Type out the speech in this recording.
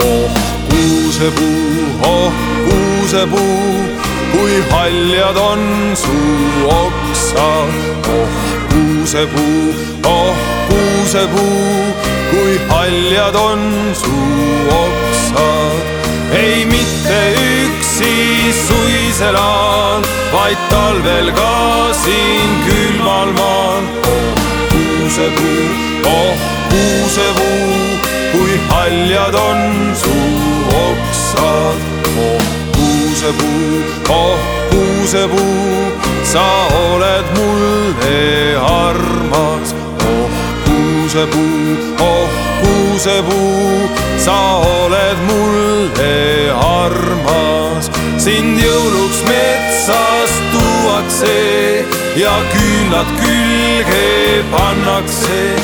oh kuusepuu, kui haljad on su oksad. Oh kuusepuu, kui haljad on su oksad. Ei mitte üksi suiselaan, vaid talvel ka siin külmal maal. Oh kuusepuu, kui haljad on su oksad. Oh kuusepuu, sa oled mulle armas. Oh kuusepuu, sa oled mulle armas. Sind jõuluks metsast tuuakse ja küünlad külge pannakse.